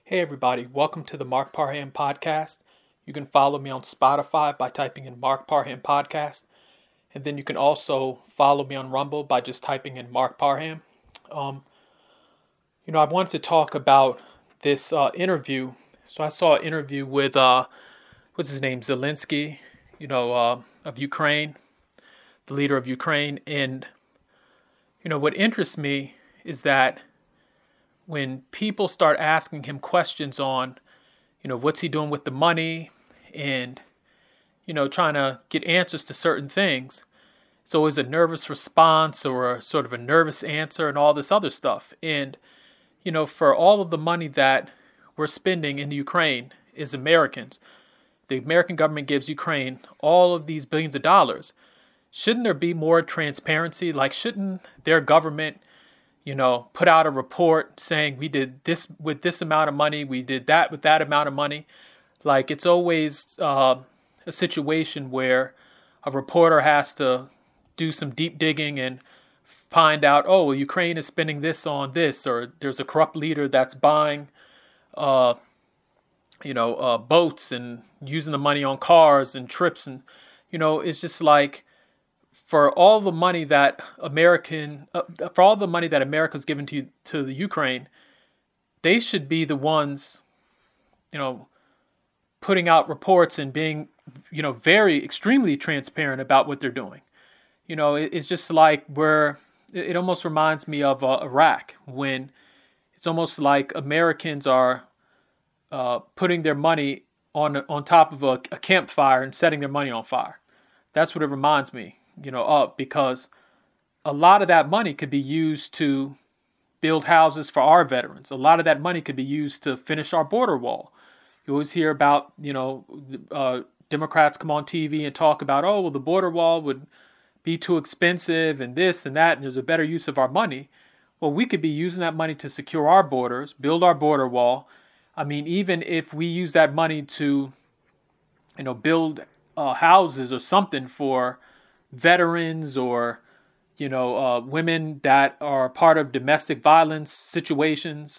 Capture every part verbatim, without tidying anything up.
Hey everybody, welcome to the Mark Parham Podcast. You can follow me on Spotify by typing in Mark Parham Podcast. And then you can also follow me on Rumble by just typing in Mark Parham. Um, you know, I wanted to talk about this uh, interview. So I saw an interview with, uh, what's his name, Zelensky, you know, uh, of Ukraine, the leader of Ukraine. And, you know, what interests me is that when people start asking him questions on, you know, what's he doing with the money and, you know, trying to get answers to certain things, it's always a nervous response or a sort of a nervous answer and all this other stuff. And, you know, for all of the money that we're spending in Ukraine as Americans, the American government gives Ukraine all of these billions of dollars. Shouldn't there be more transparency? Like, shouldn't their government, you know, put out a report saying we did this with this amount of money, we did that with that amount of money? Like, it's always uh, a situation where a reporter has to do some deep digging and find out, oh, well, Ukraine is spending this on this, or there's a corrupt leader that's buying, uh, you know, uh, boats and using the money on cars and trips. And, you know, it's just like, for all the money that American, uh, for all the money that America's given to to the Ukraine, they should be the ones, you know, putting out reports and being, you know, very extremely transparent about what they're doing. You know, it, it's just like where it, it almost reminds me of uh, Iraq, when it's almost like Americans are uh, putting their money on on top of a, a campfire and setting their money on fire. That's what it reminds me, you know, up, because a lot of that money could be used to build houses for our veterans. A lot of that money could be used to finish our border wall. You always hear about, you know, uh, Democrats come on T V and talk about, oh, well, the border wall would be too expensive and this and that, and there's a better use of our money. Well, we could be using that money to secure our borders, build our border wall. I mean, even if we use that money to, you know, build uh, houses or something for veterans or, you know, uh, women that are part of domestic violence situations,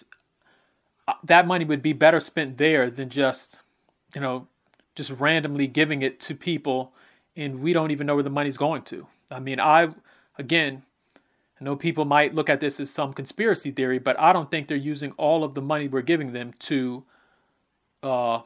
that money would be better spent there than just, you know, just randomly giving it to people and we don't even know where the money's going to. I mean, I, again, I know people might look at this as some conspiracy theory, but I don't think they're using all of the money we're giving them to uh,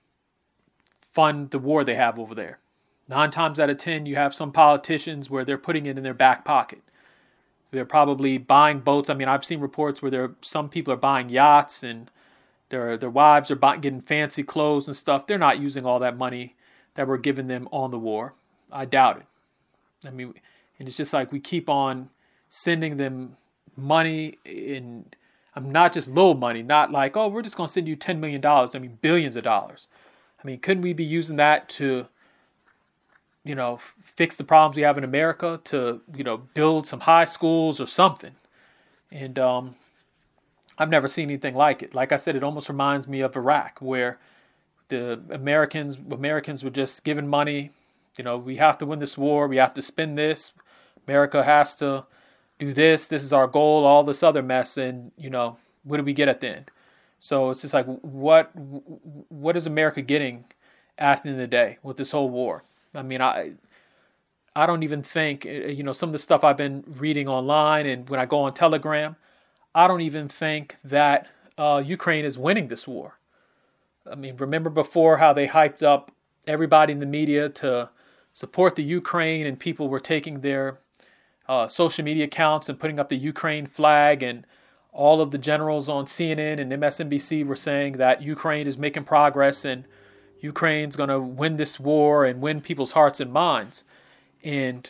fund the war they have over there. Nine times out of ten, you have some politicians where they're putting it in their back pocket. They're probably buying boats. I mean, I've seen reports where there some people are buying yachts and their their wives are buying, getting fancy clothes and stuff. They're not using all that money that we're giving them on the war. I doubt it. I mean, and it's just like we keep on sending them money in. I'm not just little money, not like, oh, we're just going to send you ten million dollars. I mean, billions of dollars. I mean, couldn't we be using that to, you know, fix the problems we have in America, to, you know, build some high schools or something? And um, I've never seen anything like it. Like I said, it almost reminds me of Iraq, where the Americans Americans were just given money. You know, we have to win this war. We have to spend this. America has to do this. This is our goal, all this other mess. And, you know, what do we get at the end? So it's just like, what, what is America getting at the end of the day with this whole war? I mean, I I don't even think, you know, some of the stuff I've been reading online and when I go on Telegram, I don't even think that uh, Ukraine is winning this war. I mean, remember before how they hyped up everybody in the media to support the Ukraine, and people were taking their uh, social media accounts and putting up the Ukraine flag, and all of the generals on C N N and M S N B C were saying that Ukraine is making progress and Ukraine's going to win this war and win people's hearts and minds. And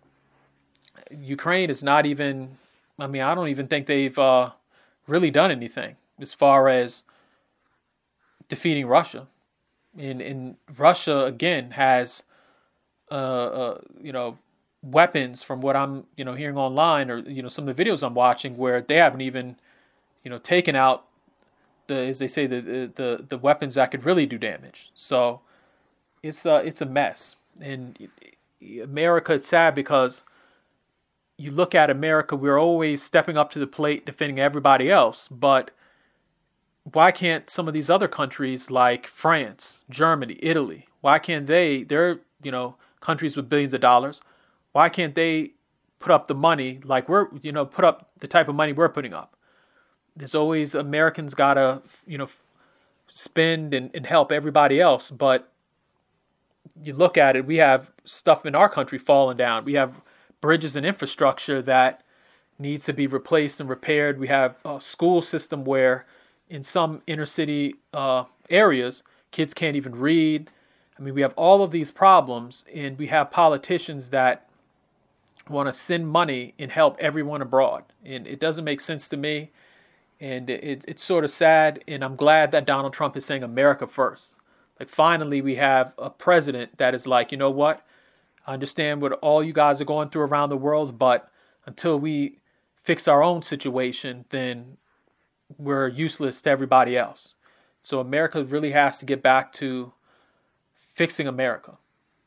Ukraine is not even, I mean, I don't even think they've uh, really done anything as far as defeating Russia. And, and Russia, again, has, uh, uh, you know, weapons from what I'm, you know, hearing online, or, you know, some of the videos I'm watching, where they haven't even, you know, taken out the, as they say, the the the weapons that could really do damage. So it's uh, it's a mess. And America, it's sad because you look at America, we're always stepping up to the plate, defending everybody else, but why can't some of these other countries like France, Germany, Italy, why can't they, they're, you know, countries with billions of dollars, why can't they put up the money like we're, you know, put up the type of money we're putting up? There's always Americans gotta, you know, spend and, and help everybody else. But you look at it, we have stuff in our country falling down. We have bridges and infrastructure that needs to be replaced and repaired. We have a school system where in some inner city uh, areas, kids can't even read. I mean, we have all of these problems, and we have politicians that want to send money and help everyone abroad. And it doesn't make sense to me. And it, it's sort of sad. And I'm glad that Donald Trump is saying America first. Like, finally, we have a president that is like, you know what? I understand what all you guys are going through around the world, but until we fix our own situation, then we're useless to everybody else. So America really has to get back to fixing America.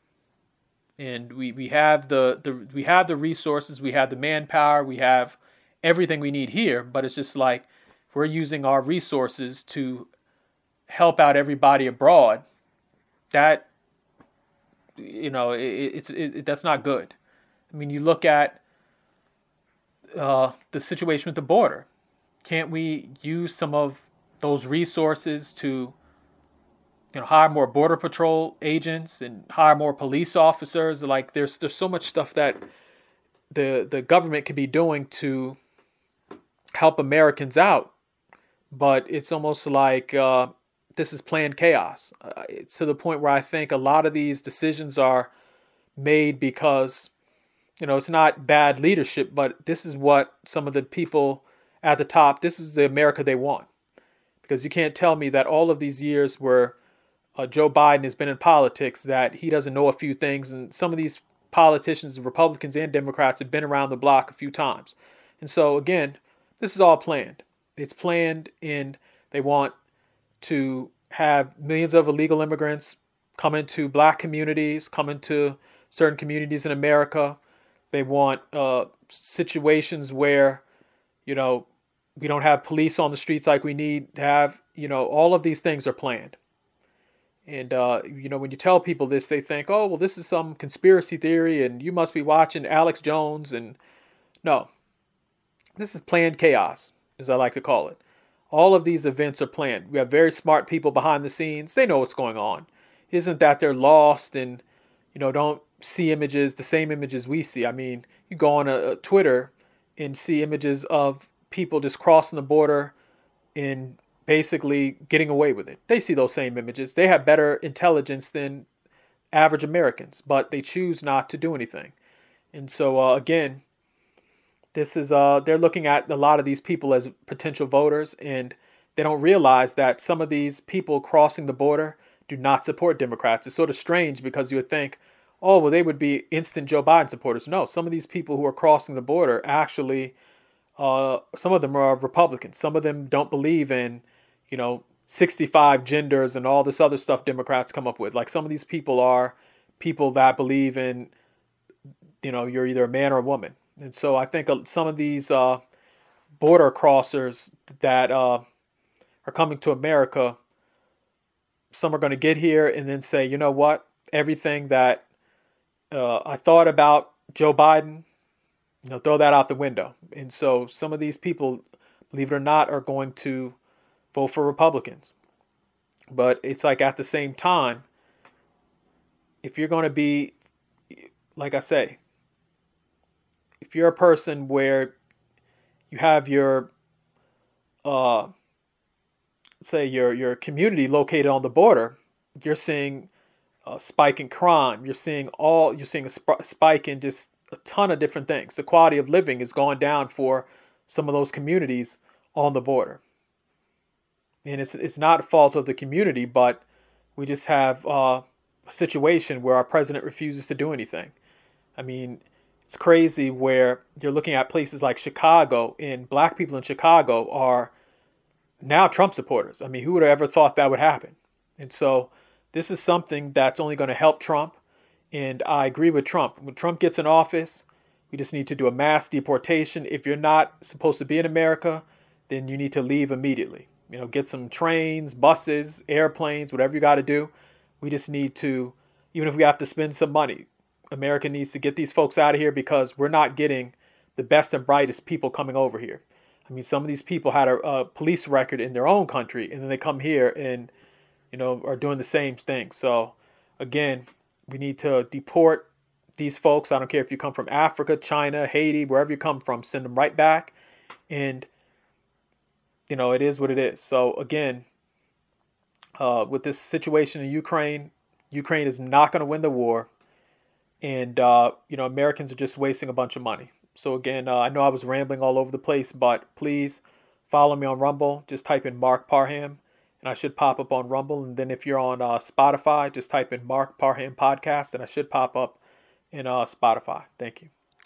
And we, we have the, the we have the resources, we have the manpower, we have everything we need here, but it's just like we're using our resources to help out everybody abroad. That, you know, it, it's it, that's not good. I mean, you look at uh, the situation with the border. Can't we use some of those resources to, you know, hire more border patrol agents and hire more police officers? Like, there's there's so much stuff that the the government could be doing to help Americans out, but it's almost like uh, this is planned chaos. Uh, it's to the point where I think a lot of these decisions are made because, you know, it's not bad leadership, but this is what some of the people at the top, this is the America they want. Because you can't tell me that all of these years where uh, Joe Biden has been in politics, that he doesn't know a few things. And some of these politicians, Republicans and Democrats, have been around the block a few times. And so, again, this is all planned. It's planned, and they want to have millions of illegal immigrants come into black communities, come into certain communities in America. They want uh, situations where, you know, we don't have police on the streets like we need to have. You know, all of these things are planned. And, uh, you know, when you tell people this, they think, oh, well, this is some conspiracy theory and you must be watching Alex Jones. And no, this is planned chaos, as I like to call it. All of these events are planned. We have very smart people behind the scenes. They know what's going on. It isn't that they're lost and, you know, don't see images, the same images we see. I mean, you go on a, a Twitter and see images of people just crossing the border and basically getting away with it. They see those same images. They have better intelligence than average Americans, but they choose not to do anything. And so, uh, again, this is uh, they're looking at a lot of these people as potential voters, and they don't realize that some of these people crossing the border do not support Democrats. It's sort of strange because you would think, oh, well, they would be instant Joe Biden supporters. No, some of these people who are crossing the border actually, uh, some of them are Republicans. Some of them don't believe in, you know, sixty-five genders and all this other stuff Democrats come up with. Like, some of these people are people that believe in, you know, you're either a man or a woman. And so I think some of these uh, border crossers that uh, are coming to America, some are going to get here and then say, you know what, everything that uh, I thought about Joe Biden, you know, throw that out the window. And so some of these people, believe it or not, are going to vote for Republicans. But it's like, at the same time, if you're going to be, like I say, if you're a person where you have your, uh, say your your community located on the border, you're seeing a spike in crime. You're seeing all. You're seeing a sp- spike in just a ton of different things. The quality of living is going down for some of those communities on the border, and it's it's not a fault of the community, but we just have uh, a situation where our president refuses to do anything. I mean, it's crazy where you're looking at places like Chicago, and black people in Chicago are now Trump supporters. I mean, who would have ever thought that would happen? And so this is something that's only going to help Trump. And I agree with Trump. When Trump gets in office, we just need to do a mass deportation. If you're not supposed to be in America, then you need to leave immediately. You know, get some trains, buses, airplanes, whatever you got to do. We just need to, even if we have to spend some money, America needs to get these folks out of here because we're not getting the best and brightest people coming over here. I mean, some of these people had a, a police record in their own country, and then they come here and, you know, are doing the same thing. So, again, we need to deport these folks. I don't care if you come from Africa, China, Haiti, wherever you come from, send them right back. And, you know, it is what it is. So, again, uh, with this situation in Ukraine, Ukraine is not going to win the war. And, uh, you know, Americans are just wasting a bunch of money. So, again, uh, I know I was rambling all over the place, but please follow me on Rumble. Just type in Mark Parham, and I should pop up on Rumble. And then if you're on uh, Spotify, just type in Mark Parham Podcast, and I should pop up in uh, Spotify. Thank you.